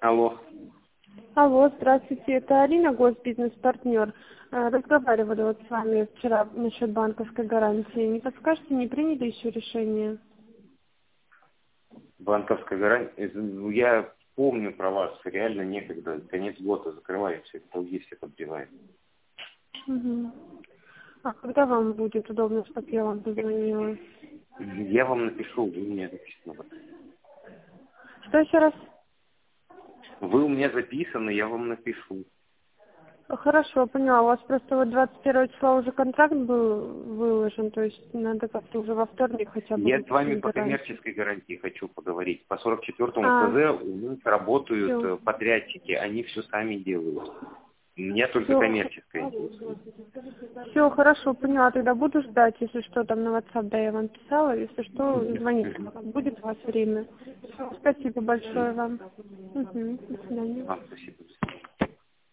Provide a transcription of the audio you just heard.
Алло. Алло, здравствуйте, это Алина, госбизнес-партнер. Разговаривали вот с вами вчера насчет банковской гарантии. Не подскажете, не приняли еще решение? Банковская гарантия. Я помню про вас. Реально некогда. Конец года закрываете. Долги все подбиваем. Угу. А когда вам будет удобно, чтобы я вам позвонила? Я вам напишу, вы мне записаны. Что еще раз? Вы у меня записаны, я вам напишу. Хорошо, поняла. У вас просто вот 21 числа уже контракт был выложен, то есть надо как-то уже во вторник хотя бы Я с вами выписать по гарантию. коммерческой гарантии хочу поговорить. По 44-му А, ТЗ у нас работают все. подрядчики, они все сами делают. У меня только Все. коммерческая интересует. Все, хорошо, поняла. Тогда буду ждать, если что, там на WhatsApp, да, я вам писала. Если что, звоните, будет у вас время. Всё, спасибо большое вам. До свидания. Вам спасибо.